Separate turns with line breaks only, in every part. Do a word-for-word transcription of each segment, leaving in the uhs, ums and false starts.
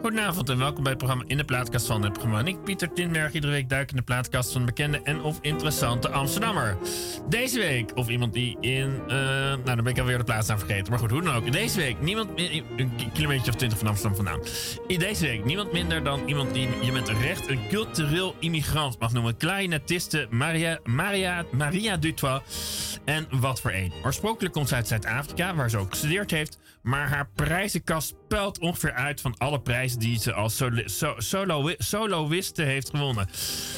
Goedenavond en welkom bij het programma In de Plaatkast van het programma. En ik, Pieter Tinberg, iedere week duik in de plaatkast van een bekende en of interessante Amsterdammer. Deze week, of iemand die in, uh, nou dan ben ik alweer de plaatsnaam vergeten, maar goed, hoe dan ook. Deze week, niemand, een kilometer of twintig van Amsterdam vandaan. Deze week, niemand minder dan iemand die je met recht een cultureel immigrant mag noemen. Clarinetiste Maria, Maria, Maria Dutoit. En wat voor een. Oorspronkelijk komt ze uit Zuid-Afrika, waar ze ook gestudeerd heeft. Maar haar prijzenkast puilt ongeveer uit van alle prijzen die ze als solo, so, solo, soloiste heeft gewonnen.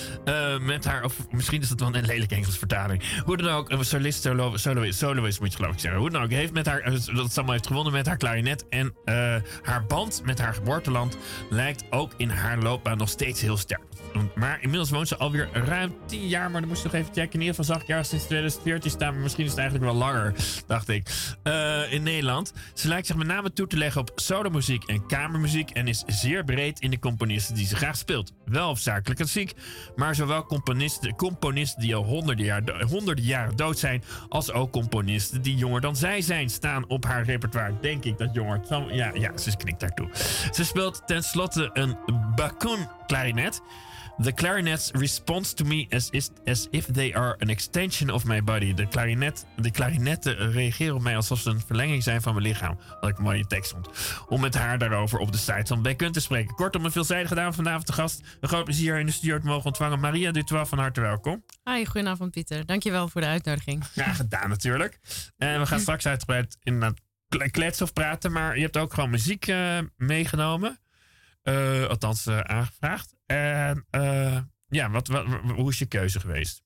Uh, met haar, of misschien is dat wel een lelijke Engelse vertaling. Hoe dan ook, een solist, solo, soloist, soloist moet je geloof ik zeggen. Hoe dan ook, heeft met haar, dat ze allemaal heeft gewonnen met haar klarinet. En uh, haar band met haar geboorteland lijkt ook in haar loopbaan nog steeds heel sterk. Maar inmiddels woont ze alweer ruim tien jaar. Maar dan moest je nog even checken. In ieder geval zag ik jaar sinds twintig veertien staan. Maar misschien is het eigenlijk wel langer, dacht ik. Uh, in Nederland. Ze lijkt zich met name toe te leggen op solomuziek en kamermuziek. En is zeer breed in de componisten die ze graag speelt. Wel hoofdzakelijk klassiek. Maar zowel componisten, componisten die al honderden, jaar, honderden jaren dood zijn. Als ook componisten die jonger dan zij zijn. Staan op haar repertoire. Denk ik dat jonger. Ja, ja, ze knikt daartoe. Ze speelt tenslotte een Bacun klarinet. The clarinets responds to me as, is, as if they are an extension of my body. De, klarinet, de klarinetten reageren op mij alsof ze een verlenging zijn van mijn lichaam. Wat ik mooi in tekst vond. Om met haar daarover op de site van Bacun te spreken. Kortom, een veelzijdige dame vanavond te gast. Een groot plezier in de studio te mogen ontvangen. Maria Dutoit, van harte welkom.
Hi, goedenavond Pieter. Dankjewel voor de uitnodiging.
Ja, gedaan natuurlijk. En we gaan straks uitgebreid inderdaad kletsen of praten. Maar je hebt ook gewoon muziek uh, meegenomen. Uh, althans uh, aangevraagd. En uh, ja, wat, wat, hoe is je keuze geweest?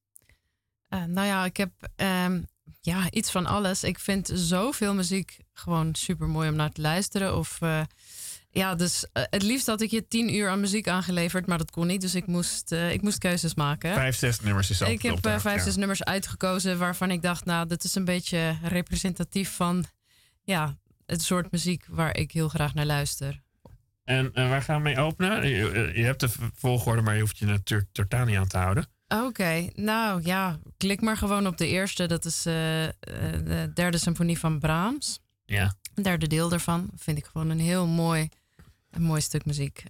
Uh, nou ja, ik heb um, ja, iets van alles. Ik vind zoveel muziek gewoon super mooi om naar te luisteren. Of uh, ja, dus uh, het liefst had ik je tien uur aan muziek aangeleverd, maar dat kon niet. Dus ik moest, uh, ik moest keuzes maken.
Vijf, zes nummers is altijd.
Ik heb uh, vijf, ja. zes nummers uitgekozen waarvan ik dacht, nou, dit is een beetje representatief van ja, het soort muziek waar ik heel graag naar luister.
En uh, waar gaan we mee openen? Je, je hebt de volgorde, maar je hoeft je natuurlijk totaal niet aan te houden.
Oké, okay, nou ja, klik maar gewoon op de eerste. Dat is uh, uh, de derde symfonie van Brahms.
Ja.
Het derde deel daarvan vind ik gewoon een heel mooi, een mooi stuk muziek.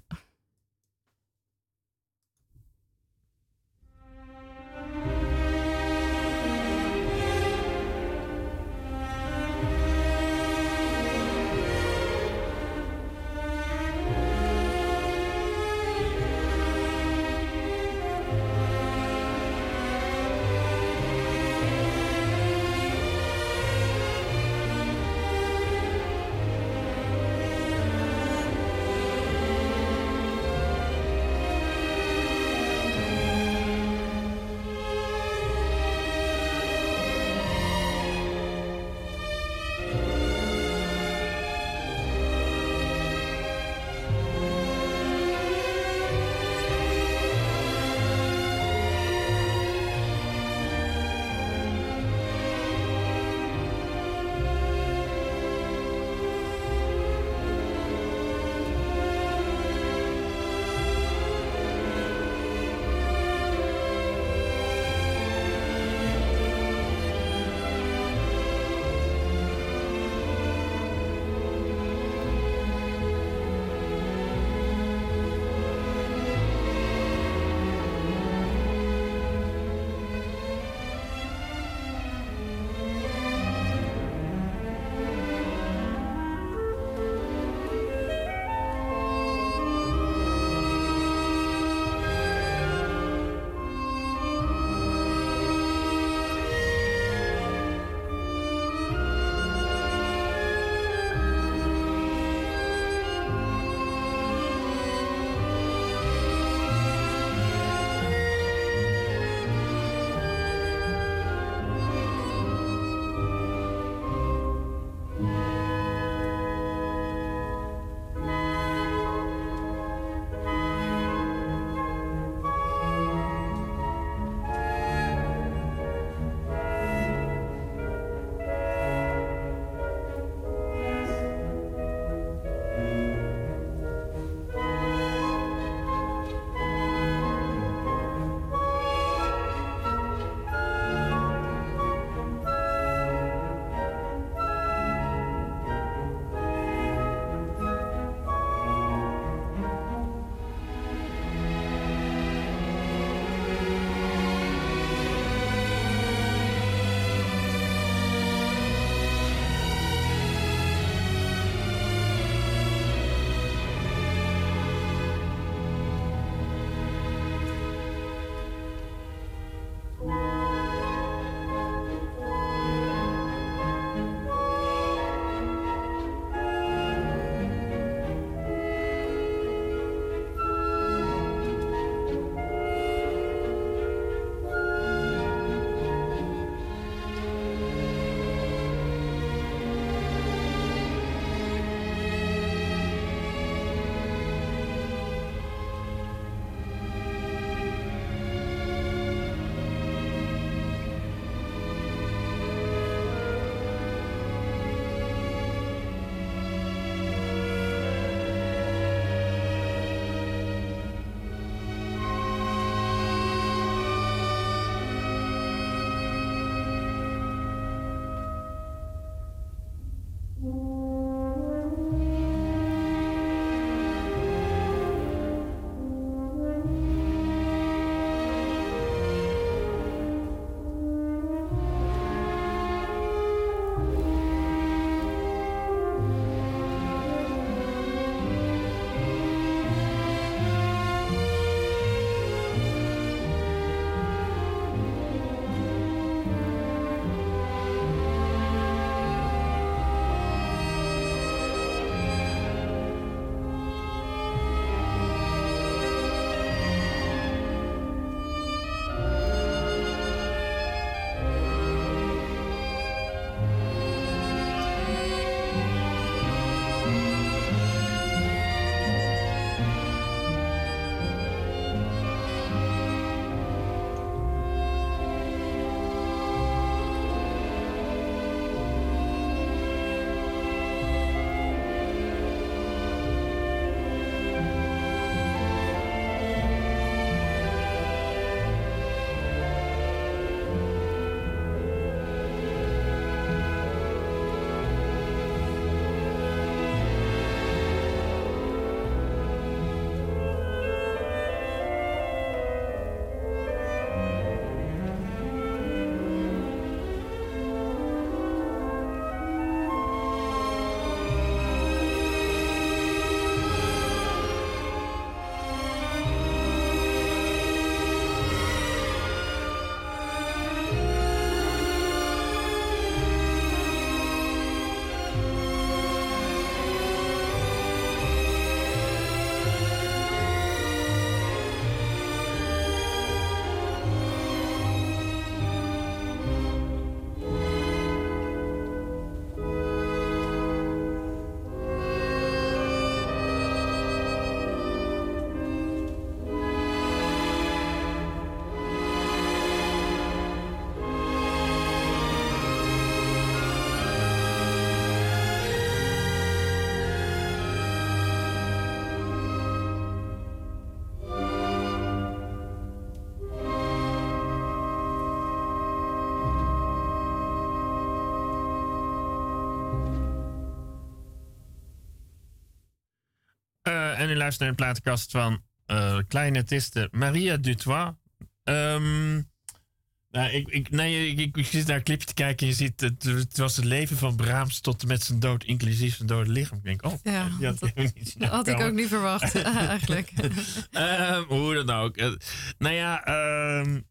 en u luistert naar een platenkast van uh, clarinetiste Maria Dutoit. Um, nou, ik, ik, nee, ik, ik, ik zit naar een clipje te kijken en je ziet... Het, het was het leven van Brahms tot en met zijn dood, inclusief zijn dode lichaam. Ik denk, oh,
ja,
die had,
dat,
niet
dat had ik ook niet verwacht, eigenlijk.
um, hoe dan ook. Uh, nou ja, um,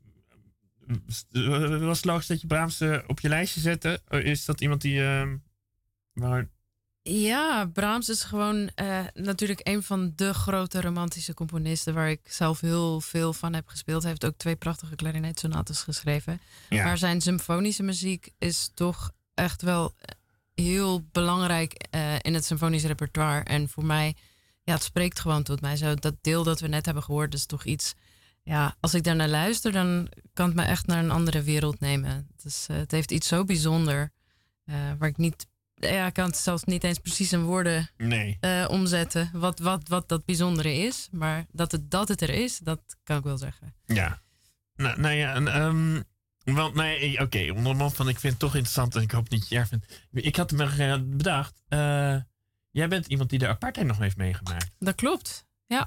was het logisch dat je Brahms uh, op je lijstje zette? Is dat iemand die... Uh, waar...
Ja, Brahms is gewoon uh, natuurlijk een van de grote romantische componisten waar ik zelf heel veel van heb gespeeld. Hij heeft ook twee prachtige klarinetsonates geschreven. Ja. Maar zijn symfonische muziek is toch echt wel heel belangrijk uh, in het symfonisch repertoire. En voor mij, ja, het spreekt gewoon tot mij. Zo, dat deel dat we net hebben gehoord is toch iets... Ja, als ik daar naar luister, dan kan het me echt naar een andere wereld nemen. Dus, uh, het heeft iets zo bijzonder uh, waar ik niet... Ja, ik kan het zelfs niet eens precies in woorden
nee.
uh, omzetten. Wat, wat, wat dat bijzondere is. Maar dat het, dat het er is, dat kan ik wel zeggen.
Ja. Nou, nou ja, um, want nee, oké. Okay, onder de man van, ik vind het toch interessant en ik hoop niet je erg vindt. Ik had me bedacht. Uh, jij bent iemand die de apartheid nog heeft meegemaakt.
Dat klopt, ja.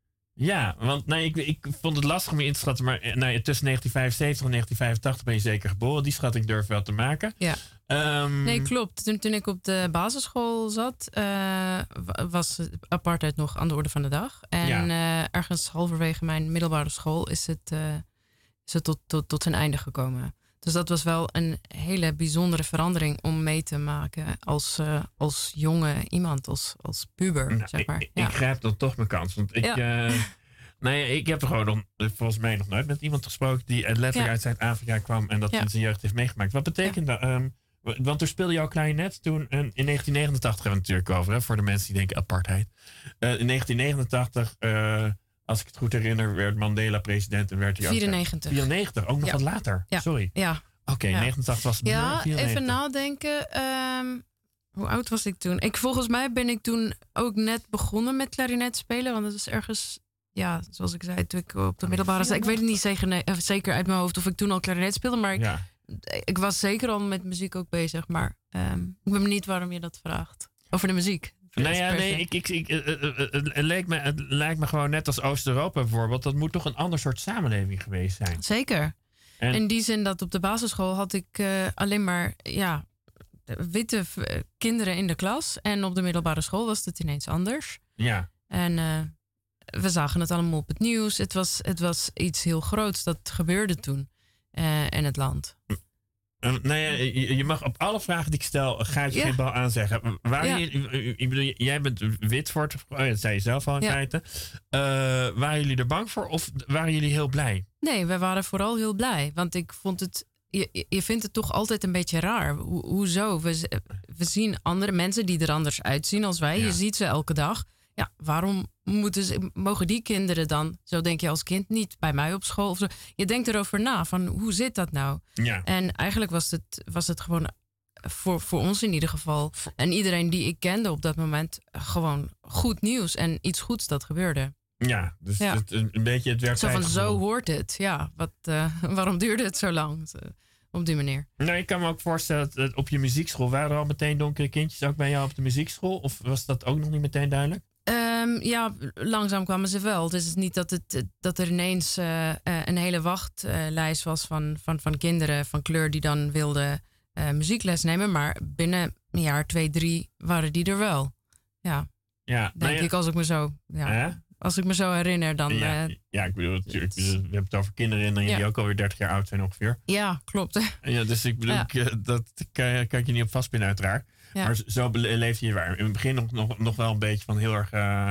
Ja, want nee, ik, ik vond het lastig om je in te schatten. Maar nee, tussen negentien vijfenzeventig en negentien vijfentachtig ben je zeker geboren. Die schatting durf ik wel te maken.
Ja.
Um,
nee, klopt. Toen, toen ik op de basisschool zat, uh, was apartheid nog aan de orde van de dag. En ja. uh, ergens halverwege mijn middelbare school is het, uh, is het tot, tot, tot zijn einde gekomen. Dus dat was wel een hele bijzondere verandering om mee te maken als, uh, als jonge iemand, als, als puber,
nou,
zeg maar.
Ik,
ja.
ik grijp dan toch mijn kans. Want ik, ja. uh, nee, ik heb er gewoon nog, volgens mij nog nooit met iemand gesproken die letterlijk ja. uit Zuid-Afrika kwam en dat ja. in zijn jeugd heeft meegemaakt. Wat betekent ja. dat? Um, want toen speelde jouw klarinet toen in negentien negenentachtig hebben we het natuurlijk over, hè, voor de mensen die denken apartheid. Uh, in negentien negenentachtig, uh, als ik het goed herinner, werd Mandela president en werd hij
vierennegentig.
vierennegentig, ook nog
ja.
wat later.
Ja.
Sorry.
Ja.
Oké, okay,
ja.
negenentachtig was het.
Ja,
vierennegentig.
even nadenken. Um, hoe oud was ik toen? Ik, volgens mij ben ik toen ook net begonnen met klarinet spelen, want het was ergens, ja, zoals ik zei, toen ik op de middelbare zat. Ik weet het niet zeker, nee, zeker uit mijn hoofd of ik toen al klarinet speelde, maar ik, ja. ik was zeker al met muziek ook bezig. Maar um, ik ben benieuwd waarom je dat vraagt. Over de muziek.
Nou ja, nee, ik, ik, ik, uh, uh, uh, het, lijkt me, het lijkt me gewoon net als Oost-Europa bijvoorbeeld. Dat moet toch een ander soort samenleving geweest zijn.
Zeker. En in die zin dat op de basisschool had ik uh, alleen maar ja, witte v- kinderen in de klas. En op de middelbare school was het ineens anders.
Ja.
En uh, we zagen het allemaal op het nieuws. Het was, het was iets heel groots dat gebeurde toen uh, in het land.
Uh, nou ja, je, je mag op alle vragen die ik stel, ga je ja. geen bal aanzeggen. Waar ja. je, ik bedoel, jij bent wit voor het, oh ja, dat zei je zelf al in ja. feite. Uh, waren jullie er bang voor of waren jullie heel blij?
Nee, we waren vooral heel blij. Want ik vond het, je, je vindt het toch altijd een beetje raar. Ho, hoezo? We, we zien andere mensen die er anders uitzien als wij. Ja. Je ziet ze elke dag. Ja, waarom moeten ze, mogen die kinderen dan, zo denk je als kind, niet bij mij op school? Of zo? Je denkt erover na, van hoe zit dat nou?
Ja.
En eigenlijk was het, was het gewoon, voor, voor ons in ieder geval, en iedereen die ik kende op dat moment, gewoon goed nieuws en iets goeds dat gebeurde.
Ja, dus ja. Het, een beetje het werkt.
Zo van, zo hoort het. Ja, wat, uh, waarom duurde het zo lang? Op die manier.
Nou, ik kan me ook voorstellen dat op je muziekschool, waren er al meteen donkere kindjes ook bij jou op de muziekschool? Of was dat ook nog niet meteen duidelijk?
Um, ja, langzaam kwamen ze wel. Het is niet dat, het, dat er ineens uh, uh, een hele wachtlijst uh, was van, van, van kinderen van kleur die dan wilden uh, muziekles nemen. Maar binnen een jaar, twee, drie waren die er wel. Ja,
ja
denk
nou ja.
ik als ik me zo... Ja, uh? Als ik me zo herinner, dan...
Ja,
uh,
ja ik bedoel, natuurlijk, we hebben het over kinderen en ja. die ook alweer dertig jaar oud zijn ongeveer.
Ja, klopt.
Ja, dus ik bedoel, ja. ik, dat kan, kan ik je niet op vastpinnen uiteraard. Ja. Maar zo leef je waar. In het begin nog, nog, nog wel een beetje van heel erg... Uh...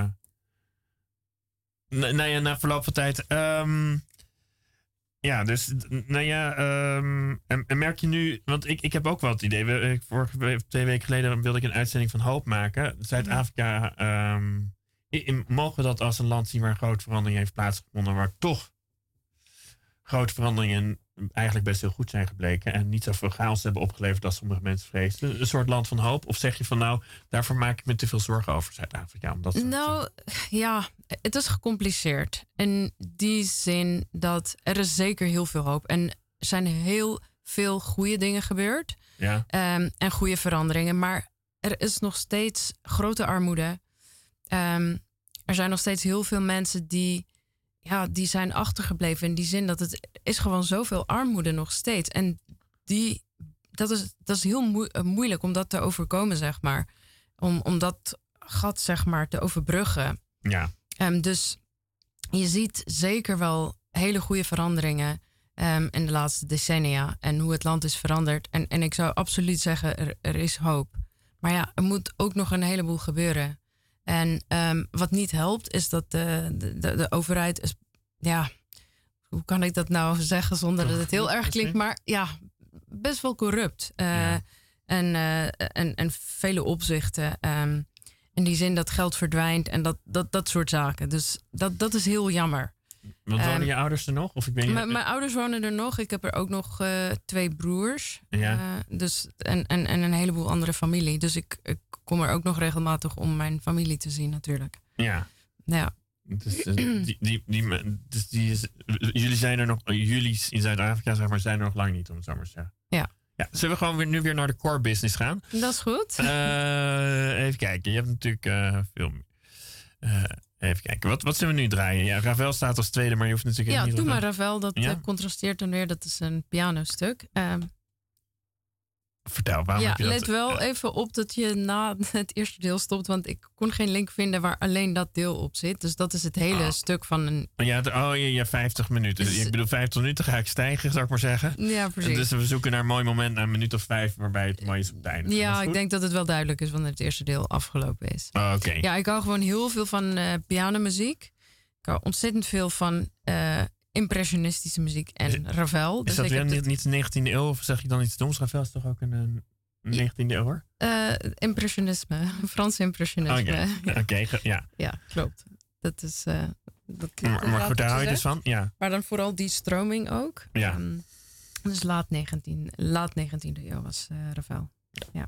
Nou ja, na verloop van tijd... Um... Ja, dus, nou ja, um, en, en merk je nu, want ik, ik heb ook wel het idee, we, vorige twee weken geleden wilde ik een uitzending van Hoop maken. Zuid-Afrika, um, mogen we dat als een land zien waar een grote verandering heeft plaatsgevonden, waar toch grote veranderingen eigenlijk best heel goed zijn gebleken en niet zoveel chaos hebben opgeleverd als sommige mensen vreesden. Een soort land van hoop? Of zeg je van nou, daarvoor maak ik me te veel zorgen over Zuid-Afrika? Omdat
nou, ja, het is gecompliceerd. In die zin dat er is zeker heel veel hoop. En er zijn heel veel goede dingen gebeurd.
Ja.
Um, en goede veranderingen. Maar er is nog steeds grote armoede. Um, er zijn nog steeds heel veel mensen die, ja, die zijn achtergebleven. In die zin dat het is gewoon zoveel armoede nog steeds. En die, dat, is, dat is heel moe- moeilijk om dat te overkomen, zeg maar. Om, om dat gat, zeg maar, te overbruggen.
Ja.
Um, dus je ziet zeker wel hele goede veranderingen um, in de laatste decennia. En hoe het land is veranderd. En, en ik zou absoluut zeggen, er, er is hoop. Maar ja, er moet ook nog een heleboel gebeuren. En um, wat niet helpt, is dat de, de, de, de overheid is... Ja, hoe kan ik dat nou zeggen zonder dat het heel erg klinkt? Maar ja, best wel corrupt. Uh, ja. en, uh, en, en vele opzichten. Um, in die zin dat geld verdwijnt en dat, dat, dat soort zaken. Dus dat, dat is heel jammer.
Want wonen um, je ouders er nog? Of ik ben
Mijn je... ouders wonen er nog. Ik heb er ook nog uh, twee broers.
Ja.
Uh, dus, en, en, en een heleboel andere familie. Dus ik, ik kom er ook nog regelmatig om mijn familie te zien natuurlijk.
Ja.
Ja.
Dus, die, die, die, dus die is, jullie zijn er nog, jullie in Zuid-Afrika zeg maar, zijn er nog lang niet, om het zo maar te zeggen.
Ja.
Ja, zullen we gewoon weer, nu weer naar de core business gaan?
Dat is goed.
Uh, even kijken, je hebt natuurlijk uh, veel... Uh, even kijken, wat, wat zullen we nu draaien? Ja, Ravel staat als tweede, maar je hoeft natuurlijk
ja,
niet...
Ja, doe maar Ravel, dat
ja?
uh, contrasteert dan weer. Dat is een pianostuk. Um,
Vertel, waarom
ja,
heb je dat?
let wel even op dat je na het eerste deel stopt. Want ik kon geen link vinden waar alleen dat deel op zit. Dus dat is het hele oh. stuk van een...
Ja, oh ja, ja, vijftig minuten. Dus, ik bedoel, vijftig minuten ga ik stijgen, zou ik maar zeggen.
Ja, precies.
Dus we zoeken naar een mooi moment, naar een minuut of vijf, waarbij het mooi is op het einde.
Ja, ik denk dat het wel duidelijk is wanneer het eerste deel afgelopen is.
Oh, oké. Okay.
Ja, ik hou gewoon heel veel van uh, pianomuziek. Ik hou ontzettend veel van... Uh, impressionistische muziek en
is,
Ravel.
Is
dus
dat
ik
weer niet,
dit...
niet de negentiende eeuw? Of zeg je dan iets doms? Ravel is toch ook een... een... negentiende eeuw hoor?
Uh, impressionisme. Frans impressionisme.
Oké, okay. okay, ja.
Ja, klopt. Dat is... Uh, dat,
maar maar goed, daar hou je dus van? Ja.
Maar dan vooral die stroming ook.
Ja.
Um, dus laat, negentien, laat negentiende eeuw was uh, Ravel. Ja.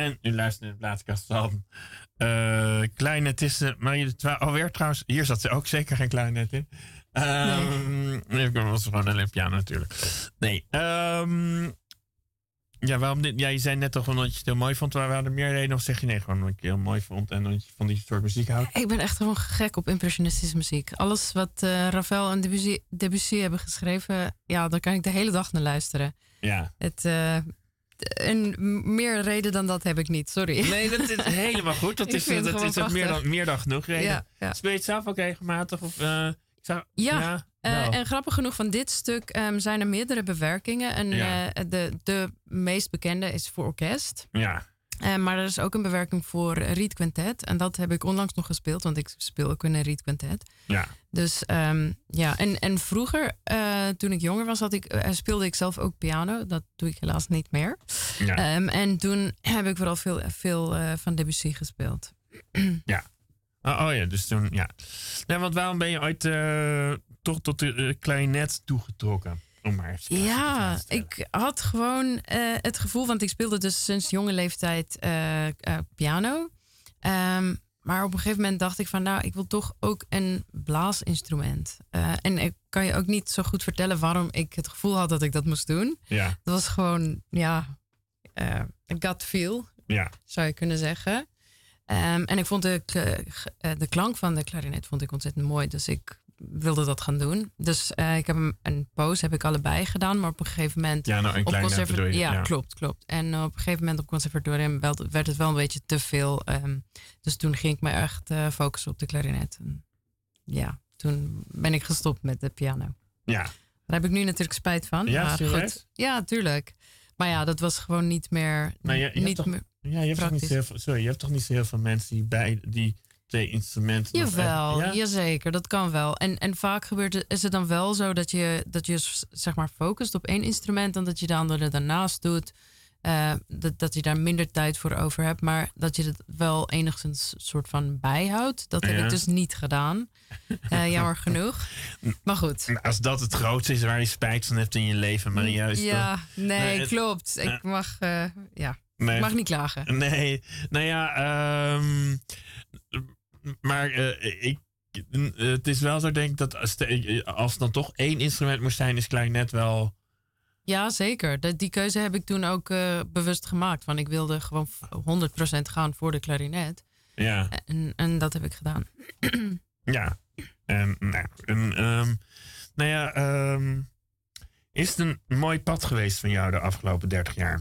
En u luistert in de plaatkast van uh, Kleinetisten. Marie de alweer trouwens. Hier zat ze ook zeker geen klarinet in. Um, nee. Ik was gewoon alleen piano natuurlijk. Nee. Um, ja, waarom dit? Ja, je zei net toch wel dat je het heel mooi vond. Maar waren er meer redenen? Of zeg je nee, gewoon dat ik het heel mooi vond en dat je van die soort muziek houdt?
Ik ben echt gewoon gek op impressionistische muziek. Alles wat uh, Ravel en Debussy, Debussy hebben geschreven, ja, daar kan ik de hele dag naar luisteren.
Ja.
Het, uh, en meer reden dan dat heb ik niet, sorry.
Nee, dat is helemaal goed. Dat is, dat is ook meer dan, meer dan genoeg reden. Ja, ja. Speel je het zelf ook regelmatig? Of, uh, zou,
ja, ja uh, en grappig genoeg van dit stuk um, zijn er meerdere bewerkingen. En ja. uh, de, de meest bekende is voor orkest.
Ja.
Uh, maar er is ook een bewerking voor Riet Quintet. En dat heb ik onlangs nog gespeeld, want ik speel ook in een Riet Quintet.
Ja.
Dus um, ja, en, en vroeger, uh, toen ik jonger was, had ik, uh, speelde ik zelf ook piano. Dat doe ik helaas niet meer.
Ja.
Um, en toen heb ik vooral veel, veel uh, van Debussy gespeeld.
Ja. Oh, oh ja, dus toen, ja. Nee, want waarom ben je ooit uh, toch tot de uh, klarinet toegetrokken? Om maar
ja, ik had gewoon uh, het gevoel, want ik speelde dus sinds jonge leeftijd uh, uh, piano. Um, maar op een gegeven moment dacht ik van, nou, ik wil toch ook een blaasinstrument. Uh, en ik kan je ook niet zo goed vertellen waarom ik het gevoel had dat ik dat moest doen.
Ja.
Dat was gewoon, ja, uh, een gut feel,
ja.
zou je kunnen zeggen. Um, en ik vond de, uh, de klank van de klarinet vond ik ontzettend mooi, dus ik wilde dat gaan doen. Dus uh, ik heb een, een poos heb ik allebei gedaan, maar op een gegeven moment
ja, nou, een
op conservatorium. Ja,
ja,
klopt, klopt. En op een gegeven moment op conservatorium werd het wel een beetje te veel. Um, dus toen ging ik me echt uh, focussen op de klarinet. En ja, toen ben ik gestopt met de piano.
Ja.
Daar heb ik nu natuurlijk spijt van.
Ja,
maar goed. Ja, tuurlijk. Maar ja, dat was gewoon niet meer.
Maar je, je
niet
toch,
meer
ja, je hebt toch niet zo heel veel, sorry, je hebt toch niet zo heel veel mensen die bij die twee instrumenten.
Jawel,
ja?
jazeker, dat kan wel. En, en vaak gebeurt het, is het dan wel zo dat je, dat je zeg maar focust op één instrument en dat je de andere daarnaast doet. Uh, dat, dat je daar minder tijd voor over hebt, maar dat je het wel enigszins soort van bijhoudt. Dat heb ja. ik dus niet gedaan. Uh, jammer genoeg. Maar goed.
Als dat het grootste is waar je spijt van hebt in je leven, maar juist.
Ja, nee, nee het, klopt. Ik mag, uh, ja, nee, ik mag niet klagen.
Nee, nou ja, um, maar uh, ik, uh, het is wel zo, denk ik, dat als, de, als het dan toch één instrument moest zijn, is klarinet wel.
Ja, zeker. De, die keuze heb ik toen ook uh, bewust gemaakt. Want ik wilde gewoon honderd procent gaan voor de klarinet.
Ja.
En, en dat heb ik gedaan.
Ja. En, nou, en, um, nou ja, um, is het een mooi pad geweest van jou de afgelopen dertig jaar?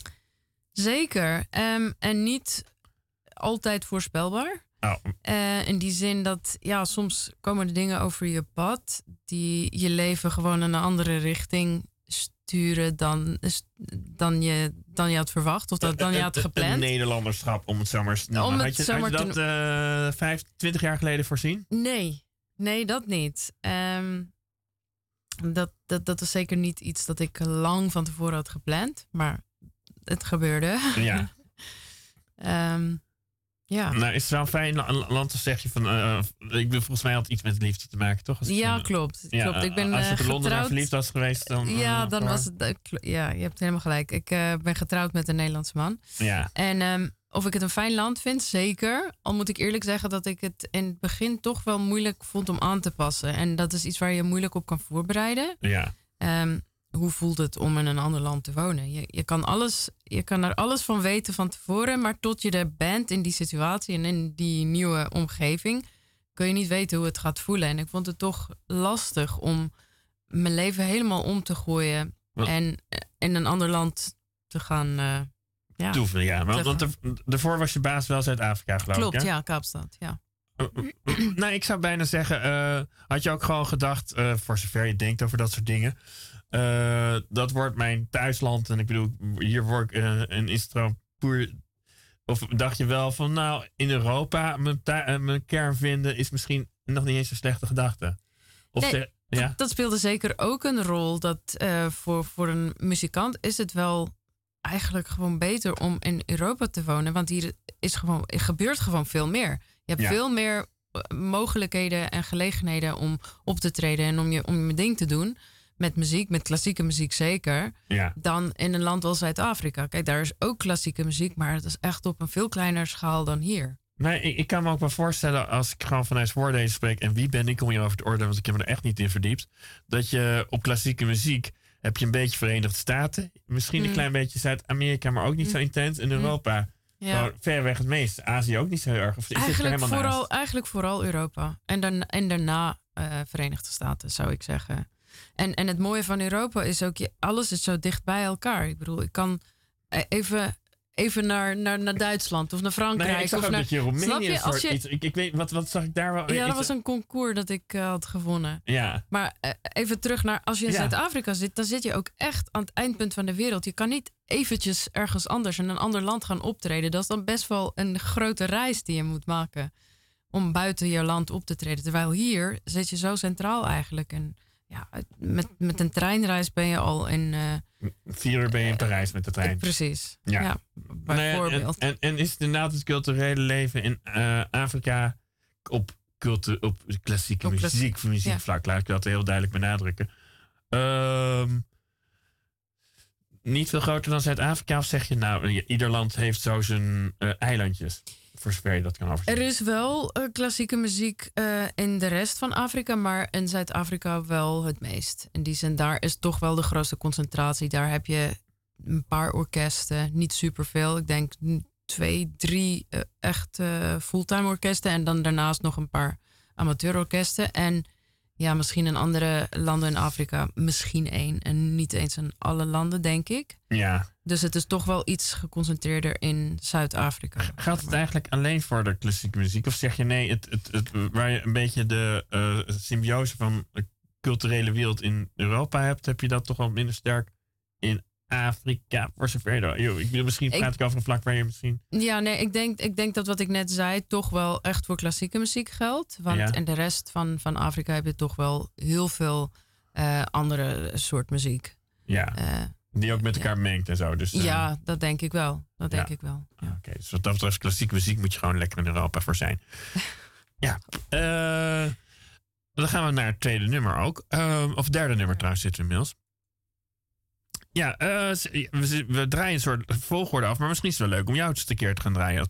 Zeker. Um, en niet altijd voorspelbaar.
Oh.
Uh, in die zin dat, ja, soms komen er dingen over je pad die je leven gewoon in een andere richting sturen dan, dan, je, dan je had verwacht of dat, dan je had gepland.
Een Nederlanderschap, om het zo maar te noemen. Had je, had je dat uh, vijf, twintig jaar geleden voorzien?
Nee, nee, dat niet. Um, dat, dat, dat was zeker niet iets dat ik lang van tevoren had gepland, maar het gebeurde.
Ja.
um, Ja.
Nou, is het wel een fijn land, dan zeg je van. Uh, ik bedoel, volgens mij had het iets met liefde te maken, toch?
Ja, ik, klopt.
Ja,
klopt. Ik ben,
als je
uh,
in Londen naar verliefd was geweest, dan.
Ja,
uh,
dan
voor...
was het. Uh, ja, je hebt helemaal gelijk. Ik uh, ben getrouwd met een Nederlandse man.
Ja.
En um, of ik het een fijn land vind, zeker. Al moet ik eerlijk zeggen dat ik het in het begin toch wel moeilijk vond om aan te passen. En dat is iets waar je moeilijk op kan voorbereiden.
Ja.
Um, hoe voelt het om in een ander land te wonen? Je, je, kan alles, je kan er alles van weten van tevoren, maar tot je er bent in die situatie en in die nieuwe omgeving, kun je niet weten hoe het gaat voelen. En ik vond het toch lastig om mijn leven helemaal om te gooien Wat? en in een ander land te gaan. Uh, ja,
Toeven, ja. Want, want er, daarvoor was je baas wel Zuid-Afrika, geloof
Klopt,
ik. Klopt,
ja, Kaapstad, ja.
Uh, uh, uh, nou, ik zou bijna zeggen, uh, had je ook gewoon gedacht, uh, voor zover je denkt over dat soort dingen. Uh, dat wordt mijn thuisland. En ik bedoel, hier word ik uh, een instropoer. Of dacht je wel van, nou, in Europa mijn, uh, mijn kern vinden is misschien nog niet eens een slechte gedachte. Of
nee,
te, ja?
dat, dat speelde zeker ook een rol. Dat uh, voor, voor een muzikant is het wel eigenlijk gewoon beter om in Europa te wonen. Want hier is gewoon, er gebeurt gewoon veel meer. Je hebt ja. veel meer mogelijkheden en gelegenheden om op te treden en om je, om je ding te doen. met muziek, met klassieke muziek zeker,
ja.
dan in een land als Zuid-Afrika. Kijk, daar is ook klassieke muziek, maar het is echt op een veel kleiner schaal dan hier.
Nee, ik, ik kan me ook wel voorstellen als ik gewoon vanuit voorlezen spreek, en wie ben ik om je over te oordelen, want ik heb me er echt niet in verdiept, dat je op klassieke muziek heb je een beetje Verenigde Staten, misschien mm. een klein beetje Zuid-Amerika, maar ook niet mm. zo intens. In Europa, mm. ja. ver weg het meest. Azië ook niet zo heel erg. Of is
eigenlijk,
het er helemaal
vooral,
naast?
eigenlijk vooral Europa. En, dan, en daarna uh, Verenigde Staten, zou ik zeggen. En, en het mooie van Europa is ook, je, alles is zo dicht bij elkaar. Ik bedoel, ik kan even... Even naar, naar, naar Duitsland of naar Frankrijk.
Nee, ik zag
of
ook
naar,
dat je Roemenië
je, als je,
iets, ik, ik weet, wat, wat zag ik daar wel?
Ja, dat
iets,
was een concours dat ik uh, had gewonnen.
Ja.
Maar uh, even terug naar, als je in ja. Zuid-Afrika zit, dan zit je ook echt aan het eindpunt van de wereld. Je kan niet eventjes ergens anders in een ander land gaan optreden. Dat is dan best wel een grote reis die je moet maken om buiten je land op te treden. Terwijl hier zit je zo centraal eigenlijk. En ja, met, met een treinreis ben je al in... Uh,
Vier uur ben je in Parijs met de trein.
Uh, precies, ja, ja bijvoorbeeld.
Nee, en, en, en is het inderdaad het culturele leven in uh, Afrika op, cultu- op klassieke op muziek, klassie- muziekvlak, ja. laat ik dat heel duidelijk benadrukken. Um, niet veel groter dan Zuid-Afrika, of zeg je nou, ieder land heeft zo zijn uh, eilandjes? Voor zover je dat kan overzien.
Er is wel uh, klassieke muziek uh, in de rest van Afrika, maar in Zuid-Afrika wel het meest. In die zin, daar is toch wel de grootste concentratie. Daar heb je een paar orkesten, niet superveel. Ik denk twee, drie uh, echt uh, fulltime orkesten en dan daarnaast nog een paar amateurorkesten. En ja, misschien in andere landen in Afrika misschien één. En niet eens in alle landen, denk ik.
Ja.
Dus het is toch wel iets geconcentreerder in Zuid-Afrika.
Gaat het eigenlijk alleen voor de klassieke muziek? Of zeg je nee, het, het, het, waar je een beetje de uh, symbiose van de culturele wereld in Europa hebt, heb je dat toch wel minder sterk in Afrika? Voor zover. Yo, ik, misschien praat ik, ik over een vlak waar je misschien...
Ja, nee, ik denk, ik denk dat wat ik net zei toch wel echt voor klassieke muziek geldt. Want
ja.
in de rest van, van Afrika heb je toch wel heel veel uh, andere soort muziek.
Ja. Uh, Die ook met elkaar ja. mengt en zo. Dus, uh,
ja, dat denk ik wel. Dat denk
ja.
ik wel. Ja.
Oké, okay, dus wat dat betreft klassieke muziek moet je gewoon lekker in Europa voor zijn. ja. Uh, dan gaan we naar het tweede nummer ook. Uh, of derde nummer trouwens zitten we inmiddels. Ja, uh, we, we draaien een soort volgorde af. Maar misschien is het wel leuk om jou het een keer te gaan draaien.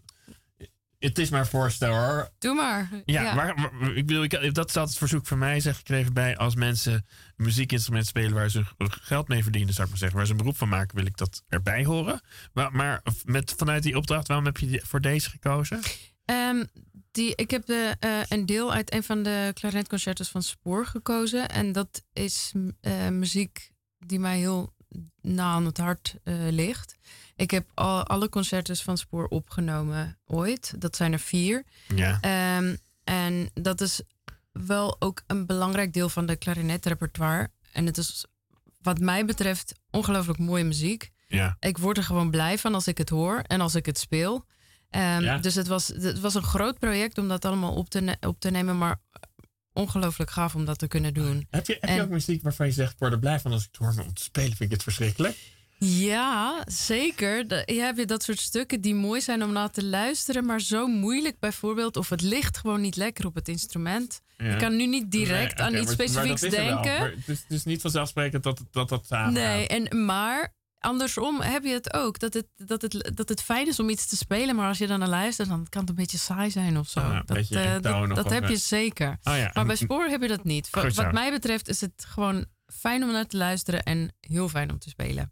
Het is maar voorstel hoor.
Doe maar.
Ja,
ja.
Maar, maar ik bedoel, ik, dat is altijd het verzoek van mij, zeg ik er even bij. Als mensen een muziekinstrument spelen waar ze geld mee verdienen, zou ik maar zeggen, waar ze een beroep van maken, wil ik dat erbij horen. Maar, maar met, vanuit die opdracht, waarom heb je die, voor deze gekozen?
Um, die, ik heb de, uh, een deel uit een van de klarinetconcertos van Spoor gekozen. En dat is uh, muziek die mij heel na aan het hart uh, ligt. Ik heb al, alle concertos van Spoor opgenomen ooit. Dat zijn er vier.
Ja.
Um, en dat is wel ook een belangrijk deel van de klarinetrepertoire. En het is wat mij betreft ongelooflijk mooie muziek.
Ja.
Ik word er gewoon blij van als ik het hoor en als ik het speel. Um, ja. Dus het was, het was een groot project om dat allemaal op te, ne- op te nemen. Maar ongelooflijk gaaf om dat te kunnen doen.
Heb je, heb
en,
je ook muziek waarvan je zegt, ik word er blij van als ik het hoor, maar om te spelen vind ik het verschrikkelijk?
Ja, zeker. De, je hebt dat soort stukken die mooi zijn om naar te luisteren, maar zo moeilijk bijvoorbeeld, of het ligt gewoon niet lekker op het instrument. Ja. Ik kan nu niet direct nee, okay, aan iets maar, specifieks maar denken.
Maar het, is, het is niet vanzelfsprekend dat dat, dat samen
Nee, en, maar andersom heb je het ook. Dat het, dat, het, dat het fijn is om iets te spelen, maar als je dan naar luistert, dan kan het een beetje saai zijn of zo.
Ah,
dat uh, dat, dat heb je zeker.
Oh ja.
Maar bij Spoor heb je dat niet. Wat, wat mij betreft is het gewoon fijn om naar te luisteren en heel fijn om te spelen.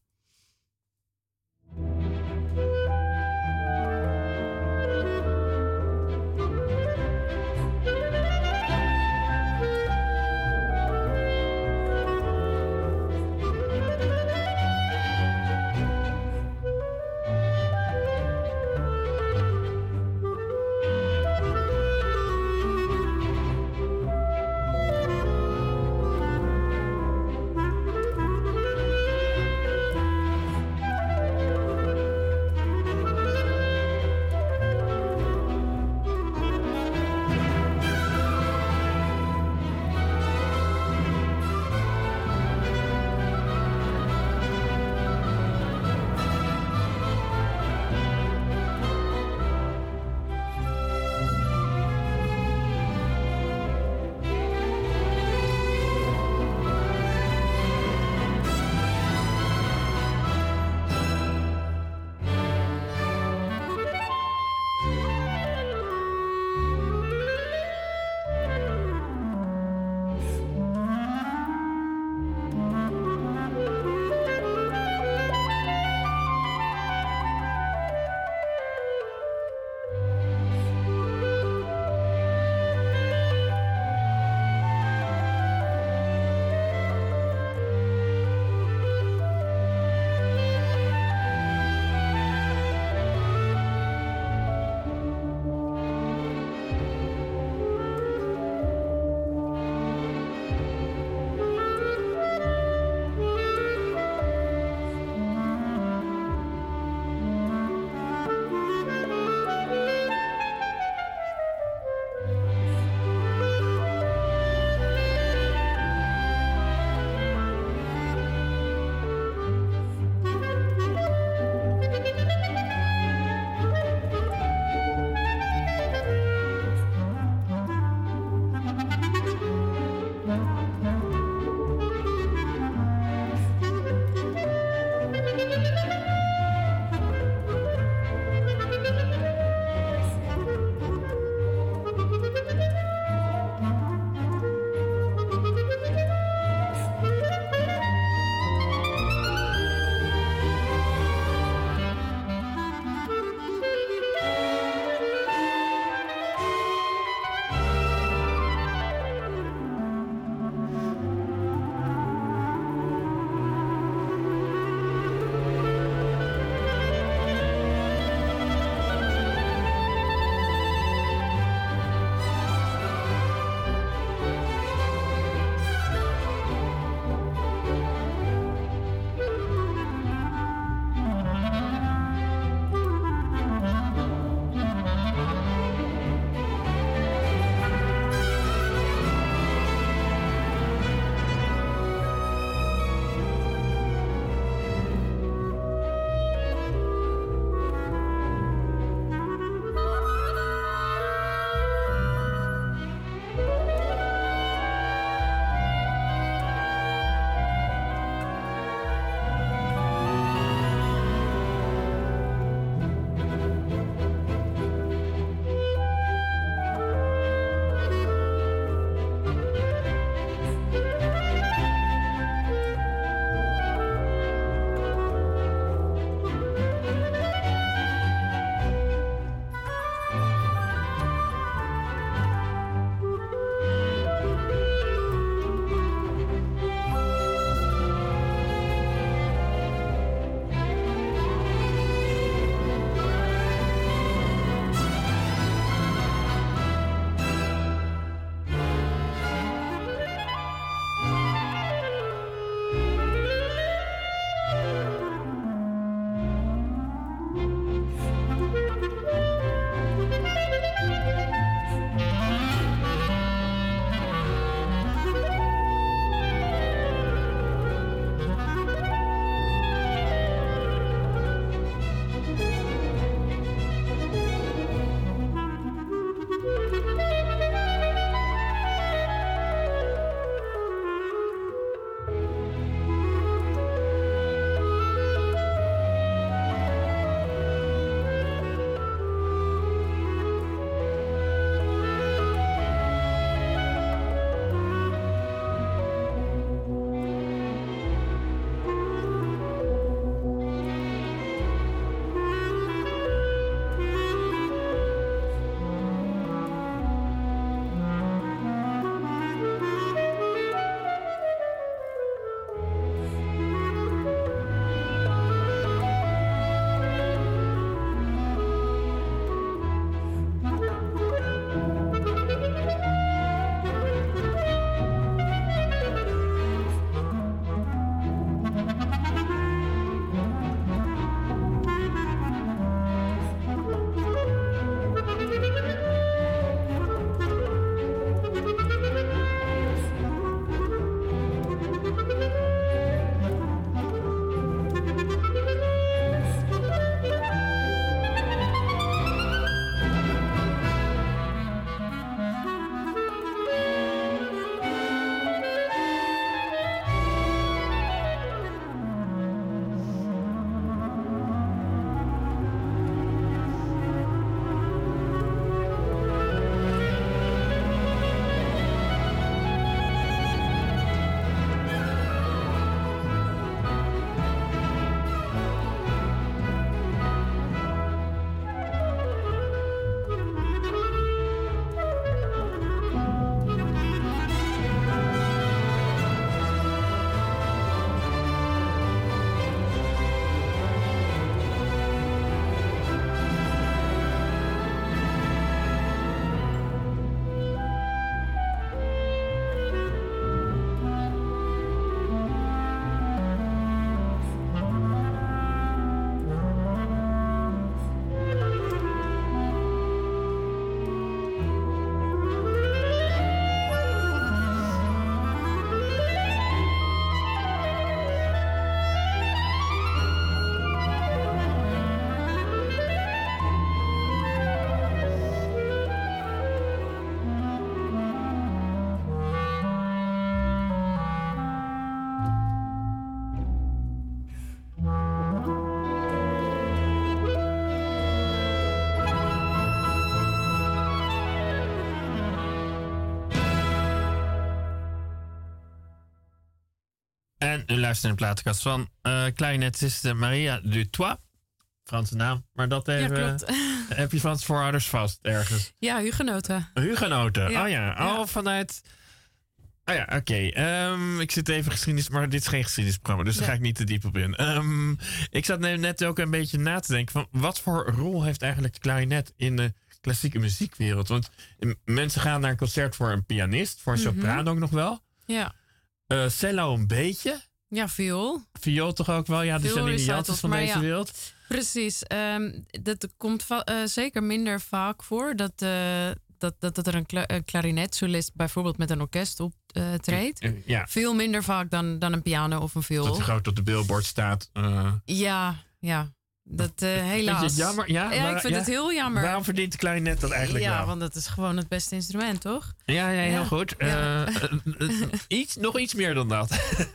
En u luistert naar de platenkast van uh, clarinetiste Maria Dutoit. Franse naam, maar dat even,
ja, klopt.
Heb je Frans voorouders vast ergens?
Ja, hugenoten.
Hugenoten, ja. Oh ja. Oh,
ja.
vanuit... Oh ja, oké. Okay. Um, ik zit even geschiedenis, maar dit is geen geschiedenisprogramma, dus nee. Daar ga ik niet te diep op in. Um, ik zat net ook een beetje na te denken van wat voor rol heeft eigenlijk de klarinet in de klassieke muziekwereld? Want mensen gaan naar een concert voor een pianist, voor een mm-hmm. sopraan ook nog wel.
Ja.
Uh, cello een beetje.
Ja, viool.
Viool toch ook wel? Ja, de Janine Janssens van deze ja, wereld.
Precies. Um, dat komt va- uh, zeker minder vaak voor dat... Uh, Dat, dat, dat er een, kla- een klarinetsolist bijvoorbeeld met een orkest optreedt. Uh,
ja.
Veel minder vaak dan, dan een piano of een viool.
Dat hij groot op de billboard staat. Uh.
Ja, ja. Dat, uh, helaas.
Vind je het jammer? Ja,
ja
maar,
ik vind
ja?
het heel jammer.
Waarom verdient de klarinet dat eigenlijk
ja,
wel?
Ja, want dat is gewoon het beste instrument, toch?
Ja, ja heel
ja.
goed. Ja. Uh, uh, uh, iets, nog iets meer dan dat.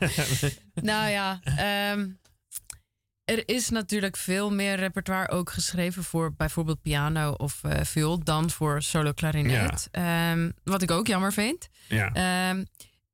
Nou ja, um, er is natuurlijk veel meer repertoire ook geschreven voor bijvoorbeeld piano of uh, viool dan voor solo klarinet. Ja. Um, wat ik ook jammer vind.
Ja.
Um,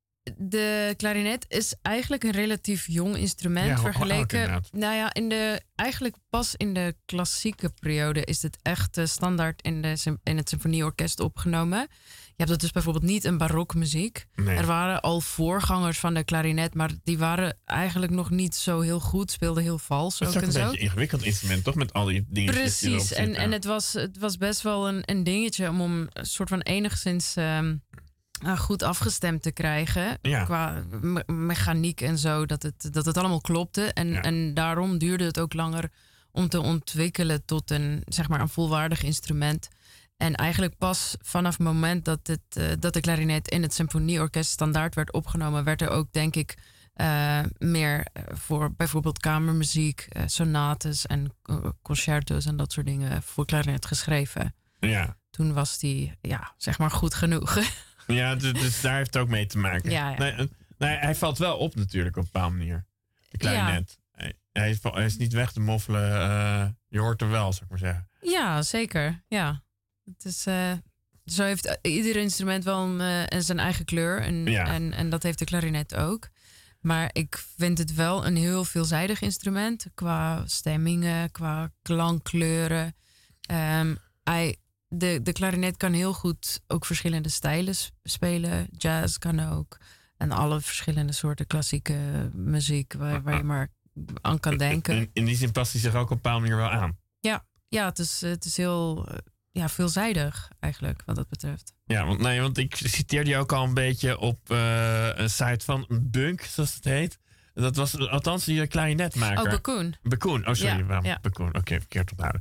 de klarinet is eigenlijk een relatief jong instrument
ja,
vergeleken. Nou ja, in de, eigenlijk pas in de klassieke periode is het echt uh, standaard in, de, in het symfonieorkest opgenomen. Je hebt het dus bijvoorbeeld niet in barokmuziek.
Nee.
Er waren al voorgangers van de klarinet, maar die waren eigenlijk nog niet zo heel goed, speelden heel vals.
Het is ook
en
een
zo.
beetje een ingewikkeld instrument, toch? Met al die dingen.
Precies, en, zitten. en het, was, het was best wel een, een dingetje om hem een soort van enigszins um, goed afgestemd te krijgen.
Ja.
Qua me- mechaniek en zo, dat het, dat het allemaal klopte. En,
ja.
en daarom duurde het ook langer om te ontwikkelen tot een, zeg maar, een volwaardig instrument. En eigenlijk pas vanaf het moment dat, het, uh, dat de klarinet in het symfonieorkest standaard werd opgenomen, werd er ook, denk ik, uh, meer voor bijvoorbeeld kamermuziek, uh, sonates en uh, concerto's en dat soort dingen voor klarinet geschreven.
Ja.
Toen was die, ja, zeg maar goed genoeg.
Ja, dus, dus daar heeft het ook mee te maken.
Ja, ja.
Nee, nee, hij valt wel op natuurlijk op een bepaalde manier. De klarinet. Ja. Hij, hij, is, hij is niet weg te moffelen. Uh, je hoort er wel, zou ik maar zeggen.
Ja, zeker. Ja. Het is, uh, zo heeft ieder instrument wel een, uh, zijn eigen kleur. En,
ja.
en, en dat heeft de klarinet ook. Maar ik vind het wel een heel veelzijdig instrument. Qua stemmingen, qua klankkleuren. Um, hij, de, de klarinet kan heel goed ook verschillende stijlen spelen. Jazz kan ook. En alle verschillende soorten klassieke muziek waar, waar je maar aan kan denken.
In, in die zin past hij zich ook op een bepaalde manier wel aan.
Ja, ja het, is, het is heel... Ja, veelzijdig eigenlijk, wat dat betreft.
Ja, want, nee, want ik citeerde je ook al een beetje op uh, een site van Bunk, zoals het heet. Dat was althans die klarinetmaker.
Oh, Bakun.
Bakun, oh sorry,
ja, ja.
Bakun. Oké, okay, verkeerd onthouden.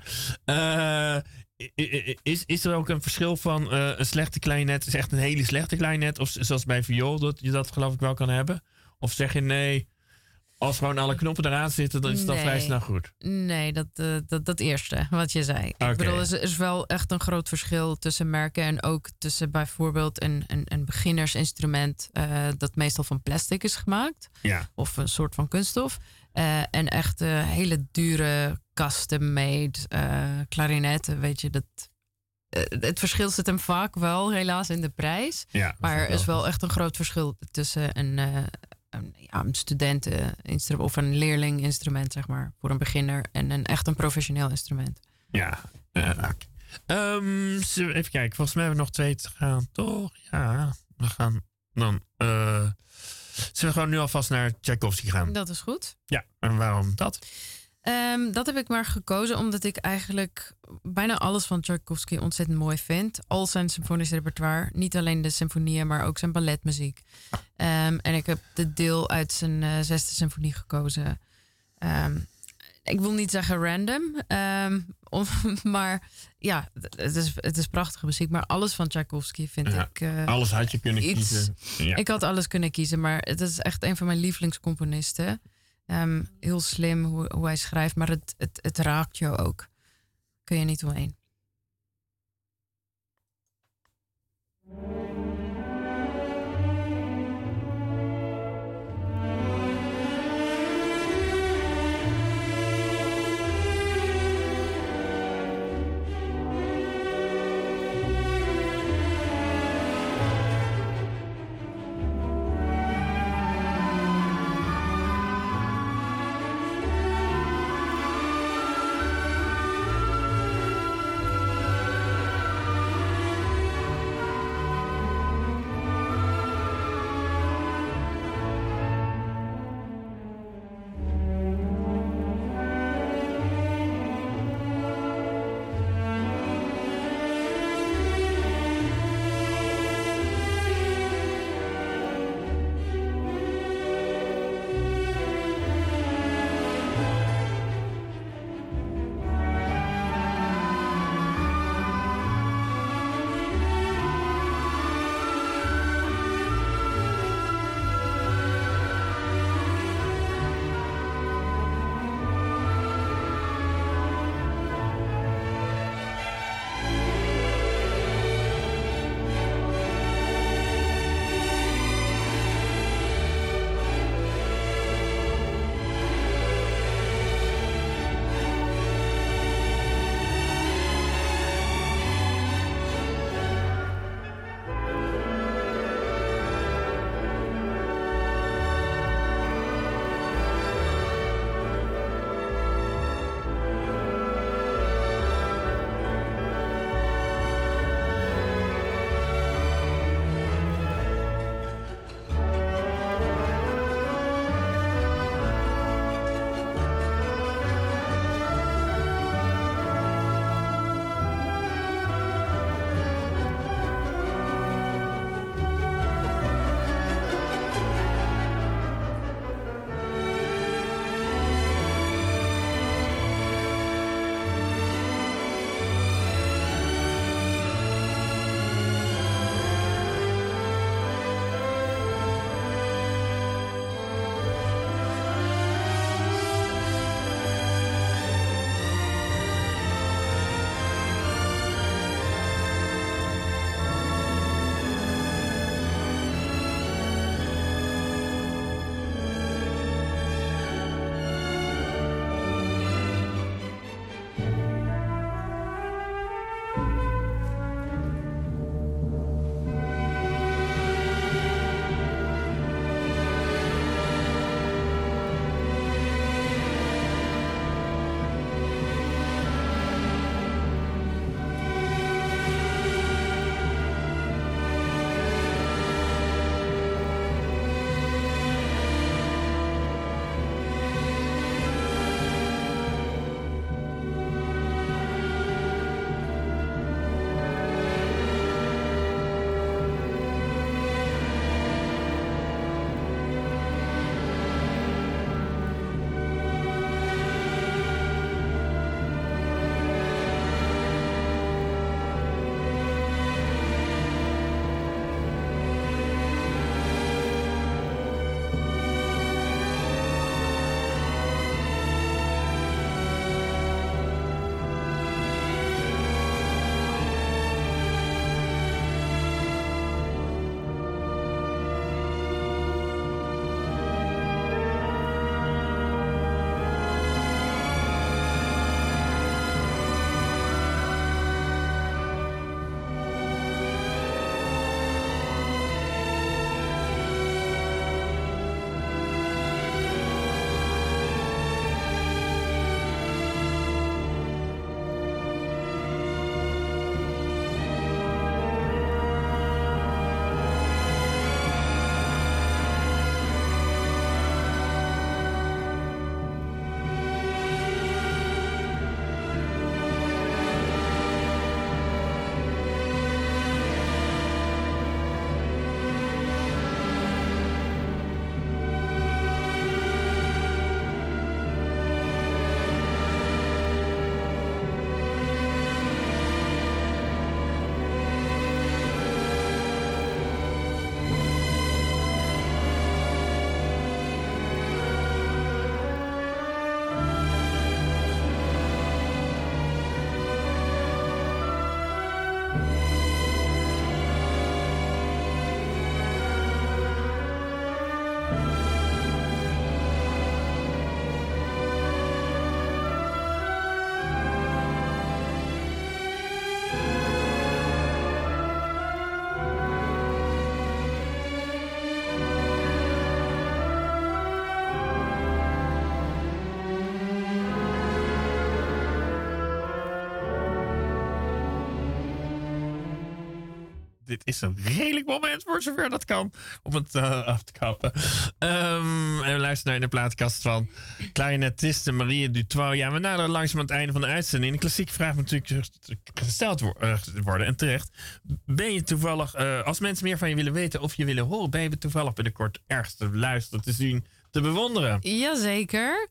Uh, is, is er ook een verschil van uh, een slechte klarinet is echt een hele slechte klarinet? Of zoals bij viool, dat je dat geloof ik wel kan hebben? Of zeg je nee... Als gewoon alle knoppen eraan zitten, dan is het nee. dan vrij snel goed.
Nee, dat, uh, dat, dat eerste wat je zei.
Okay.
Ik bedoel, er is, er is wel echt een groot verschil tussen merken en ook tussen bijvoorbeeld een, een, een beginnersinstrument uh, dat meestal van plastic is gemaakt.
Ja.
Of een soort van kunststof. Uh, en echt uh, hele dure custom-made uh, klarinetten, weet je. Dat, uh, het verschil zit hem vaak wel helaas in de prijs.
Ja,
maar er
wel.
is wel echt een groot verschil tussen een... Uh, Een, ja, een studenteninstrument of een leerlinginstrument, zeg maar, voor een beginner en een echt een professioneel instrument.
Ja. Uh, okay. um, even kijken, volgens mij hebben we nog twee te gaan, toch? Ja, we gaan dan. Uh, zullen we gewoon nu alvast naar Tchaikovsky gaan?
Dat is goed.
Ja, en waarom dat?
Um, dat heb ik maar gekozen omdat ik eigenlijk bijna alles van Tchaikovsky ontzettend mooi vind. Al zijn symfonisch repertoire. Niet alleen de symfonieën, maar ook zijn balletmuziek. Um, en ik heb de deel uit zijn uh, zesde symfonie gekozen. Um, ik wil niet zeggen random. Um, om, maar ja, het is, het is prachtige muziek. Maar alles van Tchaikovsky vind
ja,
ik... Uh,
alles had je kunnen
iets,
kiezen. Ja.
Ik had alles kunnen kiezen, maar het is echt een van mijn lievelingscomponisten. Um, heel slim hoe, hoe hij schrijft, maar het, het, het raakt je ook. Kun je niet omheen.
dit is een redelijk moment voor zover dat kan. Om het uh, af te kappen. Um, en we luisteren naar in de plaatkast van clarinetiste Marie Dutoit. Ja, we naderen langzaam aan het einde van de uitzending. De klassieke vraag moet natuurlijk gesteld worden. En terecht. Ben je toevallig, uh, als mensen meer van je willen weten of je willen horen, ben je toevallig binnenkort ergens te luisteren, te zien, te bewonderen?
Jazeker.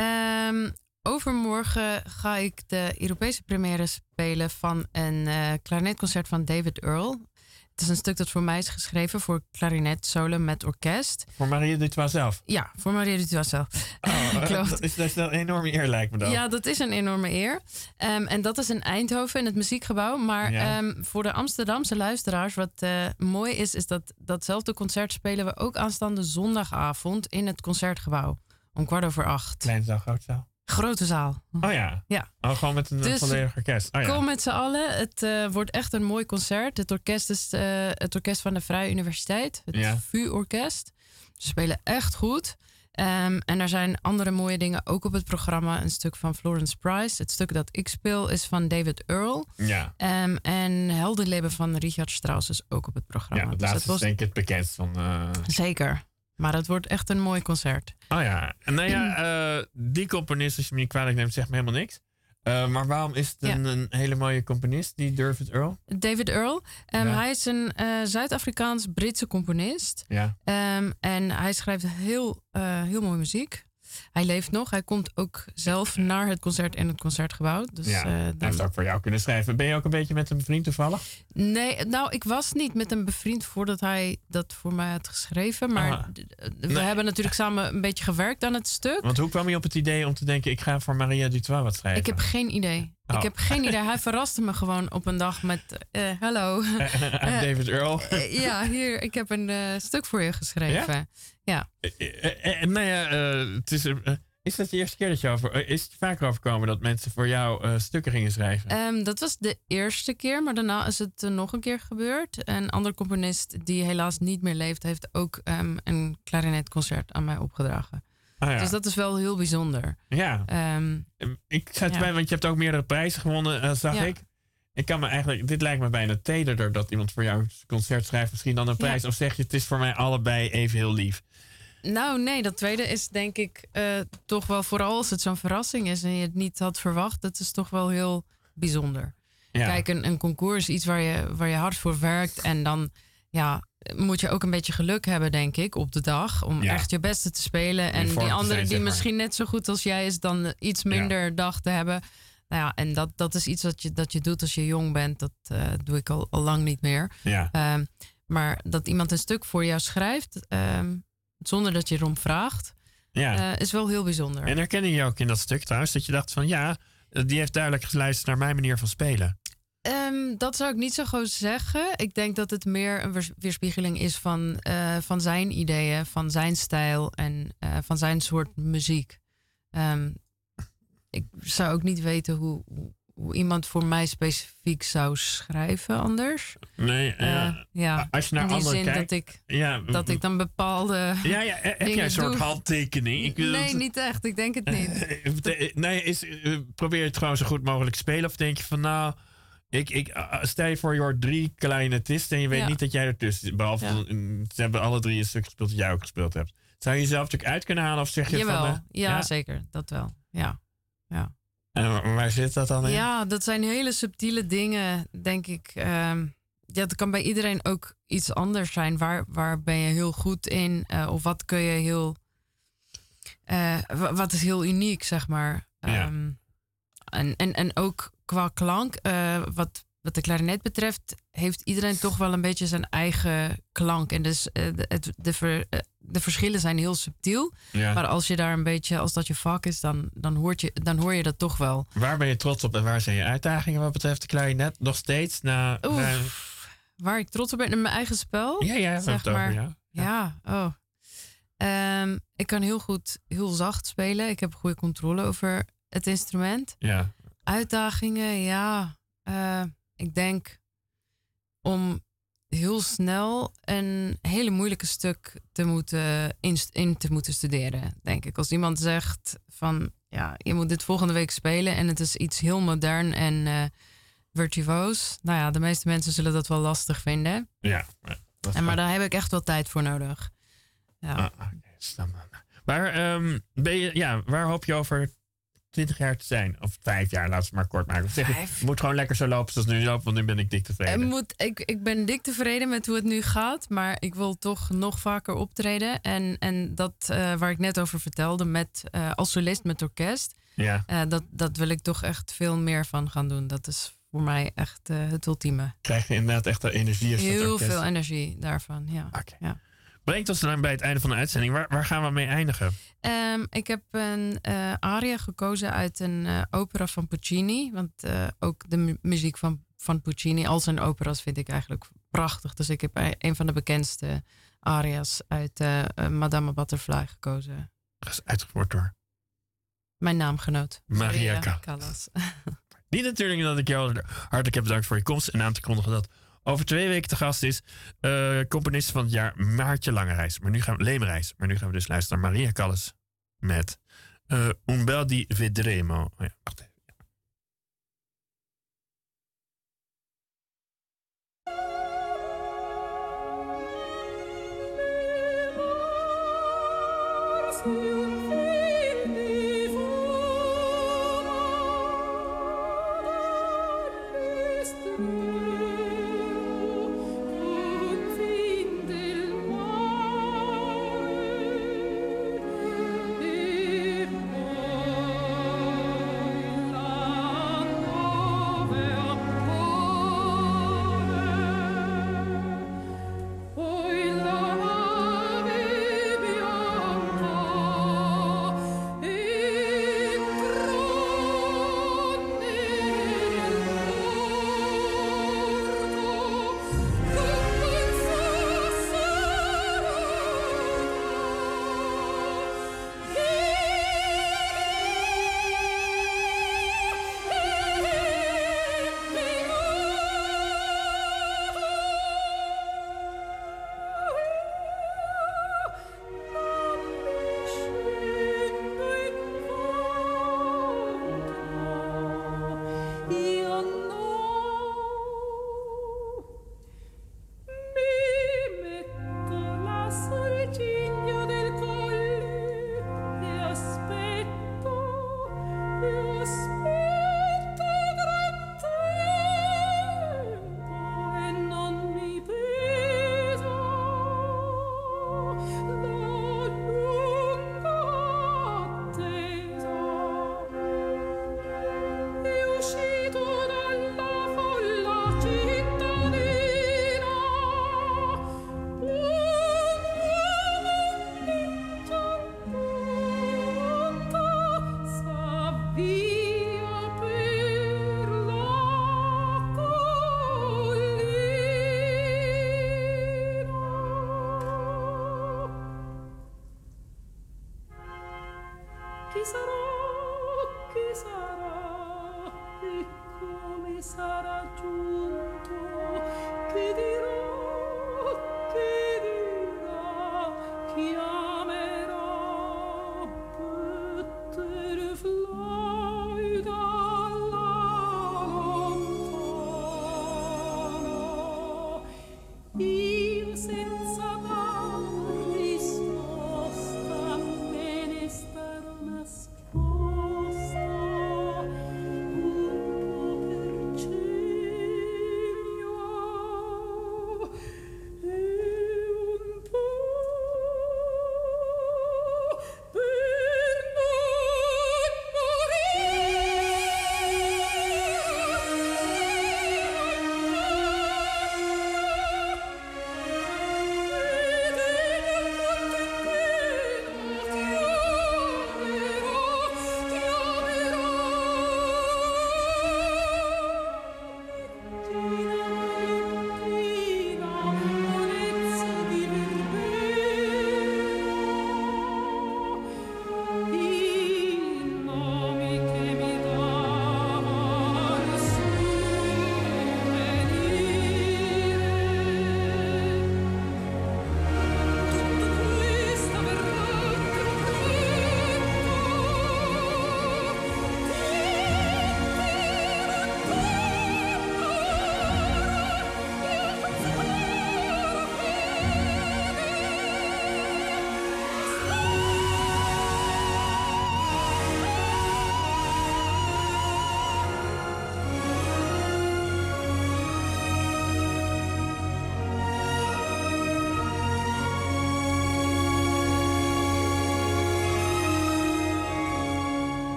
Um, overmorgen ga ik de Europese première spelen van een uh, klarinetconcert van David Earl. Het is een stuk dat voor mij is geschreven voor klarinet solo met orkest.
Voor Marie Dutoit zelf?
Ja, voor Marie Dutoit zelf.
Oh, Klopt. Dat is, dat is een enorme eer, lijkt me dan.
Ja, dat is een enorme eer. Um, en dat is in Eindhoven in het Muziekgebouw. Maar ja. um, voor de Amsterdamse luisteraars, wat uh, mooi is, is dat datzelfde concert spelen we ook aanstaande zondagavond in het Concertgebouw. Om kwart over acht.
Kleine zaal, grote zaal?
Grote zaal.
Oh ja?
Ja.
Oh, gewoon met een dus volledig orkest. Oh, ja.
Kom met z'n allen. Het uh, wordt echt een mooi concert. Het orkest is uh, het orkest van de Vrije Universiteit. Het
ja.
V U-orkest. Ze spelen echt goed. Um, en er zijn andere mooie dingen ook op het programma. Een stuk van Florence Price. Het stuk dat ik speel is van David Earl.
Ja.
Um, en Heldenleven van Richard Strauss is ook op het programma.
Ja, het
dus
laatste
was...
is denk ik het bekendst van... Uh...
Zeker. Maar het wordt echt een mooi concert.
Oh ja. En nou ja, uh, die componist, als je me niet kwalijk neemt, zegt me helemaal niks. Uh, maar waarom is het een, ja. een hele mooie componist, die David Earl?
David Earl. Um,
ja.
Hij is een uh, Zuid-Afrikaans-Britse componist.
Ja.
Um, en hij schrijft heel, uh, heel mooie muziek. Hij leeft nog. Hij komt ook zelf naar het concert in het Concertgebouw. Dus,
ja,
uh,
hij
dan...
heeft ook voor jou kunnen schrijven. Ben je ook een beetje met een vriend toevallig?
Nee, nou, ik was niet met hem bevriend voordat hij dat voor mij had geschreven. Maar
Aha.
we
nee.
hebben natuurlijk samen een beetje gewerkt aan het stuk.
Want hoe kwam je op het idee om te denken, ik ga voor Marie Dutoit wat schrijven?
Ik heb geen idee.
Oh.
Ik heb geen idee. Hij verraste me gewoon op een dag met... Uh, hallo.
David Earl.
Uh, ja, hier, ik heb een uh, stuk voor je geschreven. Ja? Ja.
Uh, uh, nou ja, uh, het is... Uh, Is dat de eerste keer dat je over... Is het vaker overkomen dat mensen voor jou uh, stukken gingen schrijven?
Um, dat was de eerste keer, maar daarna is het uh, nog een keer gebeurd. Een andere componist die helaas niet meer leeft, heeft ook um, een klarinetconcert aan mij opgedragen.
Ah, ja.
Dus dat is wel heel bijzonder.
Ja.
Um,
ik zat ja. bij, want je hebt ook meerdere prijzen gewonnen, uh, zag ja. ik. Ik kan me eigenlijk... Dit lijkt me bijna tederder dat iemand voor jou een concert schrijft, misschien dan een prijs. Ja. Of zeg je, het is voor mij allebei even heel lief?
Nou, nee, dat tweede is denk ik uh, toch wel, vooral als het zo'n verrassing is en je het niet had verwacht, dat is toch wel heel bijzonder. Ja. Kijk, een, een concours is iets waar je, waar je hard voor werkt en dan ja, moet je ook een beetje geluk hebben, denk ik, op de dag om ja. echt je beste te spelen. En die andere zijn, die misschien net zo goed als jij is, dan iets minder ja. dag te hebben. Nou ja, en dat, dat is iets dat je, dat je doet als je jong bent. Dat uh, doe ik al, al lang niet meer.
Ja.
Um, maar dat iemand een stuk voor jou schrijft, um, zonder dat je erom vraagt, ja. uh, is wel heel bijzonder.
En herken je ook in dat stuk trouwens, dat je dacht van ja, die heeft duidelijk geluisterd naar mijn manier van spelen?
Um, dat zou ik niet zo goed zeggen. Ik denk dat het meer een weerspiegeling is van, uh, van zijn ideeën, van zijn stijl en uh, van zijn soort muziek. Um, ik zou ook niet weten hoe, hoe iemand voor mij specifiek zou schrijven anders.
Nee, uh,
uh, ja.
Als je naar
in die
anderen
zin
kijkt,
dat ik,
ja,
dat ik dan bepaalde
ja, ja, heb jij een soort
doe.
handtekening? Ik
nee, dat... niet echt. Ik denk het niet.
nee, is, probeer je het gewoon zo goed mogelijk te spelen? Of denk je van nou, ik, ik, stel je voor je hoort drie clarinetisten en je weet ja. niet dat jij ertussen zit. Behalve, ja. ze hebben alle drie een stuk gespeeld dat jij ook gespeeld hebt. Zou je jezelf natuurlijk uit kunnen halen of zeg je
Jawel,
van... Uh,
ja, ja, zeker. Dat wel. Ja, ja.
En waar zit dat dan in?
Ja, dat zijn hele subtiele dingen, denk ik. Um, ja, dat kan bij iedereen ook iets anders zijn. Waar, waar ben je heel goed in? Uh, of wat kun je heel... Uh, wat is heel uniek, zeg maar.
Ja.
Um, en, en, en ook qua klank, uh, wat, wat de klarinet betreft, heeft iedereen toch wel een beetje zijn eigen klank. En dus uh, de, het, de, ver, uh, de verschillen zijn heel subtiel.
Ja.
Maar als je daar een beetje, als dat je vak is, dan, dan, hoort je, dan hoor je dat toch wel.
Waar ben je trots op en waar zijn je uitdagingen wat betreft de klarinet? Nog steeds? Na,
Oef,
na...
Waar ik trots op ben in mijn eigen spel?
Ja, ja,
zeg
het
maar.
Over, ja.
Ja, oh. Um, ik kan heel goed, heel zacht spelen. Ik heb goede controle over het instrument.
Ja.
Uitdagingen, ja. Uh, ik denk om heel snel een hele moeilijke stuk te moeten in, in te moeten studeren, denk ik. Als iemand zegt van, ja, je moet dit volgende week spelen en het is iets heel modern en uh, virtuoos. Nou ja, de meeste mensen zullen dat wel lastig vinden.
Ja. Dat
en, maar daar heb ik echt wel tijd voor nodig. Ja.
Ah, okay. Maar um, ben je, ja, waar hoop je over twintig jaar te zijn? Of vijf jaar, laten we het maar kort maken. Of zeg je, het moet gewoon lekker zo lopen zoals nu loopt, want nu ben ik dik tevreden.
Moet, ik, ik ben dik tevreden met hoe het nu gaat, maar ik wil toch nog vaker optreden. En, en dat uh, waar ik net over vertelde, met, uh, als solist met orkest,
ja.
uh, dat, dat wil ik toch echt veel meer van gaan doen. Dat is voor mij echt uh, het ultieme.
Krijg je inderdaad echt de energie?
Heel veel energie daarvan, ja.
Okay.
ja.
Brengt ons dan bij het einde van de uitzending. Waar, waar gaan we mee eindigen?
Um, ik heb een uh, aria gekozen uit een uh, opera van Puccini. Want uh, ook de mu- muziek van, van Puccini, al zijn opera's, vind ik eigenlijk prachtig. Dus ik heb een van de bekendste aria's uit uh, uh, Madame Butterfly gekozen.
Dat is uitgevoerd door?
Mijn naamgenoot.
Maria,
Maria
Callas. Niet natuurlijk dat ik jou hartelijk heb bedankt voor je komst en aan te kondigen dat over twee weken te gast is uh, componist van het jaar Maartje Langereis. Maar nu gaan we, Leemreis. Maar nu gaan we dus luisteren naar Maria Callas met uh, Un bel di vedremo. Oh ja, wacht even.
Io sento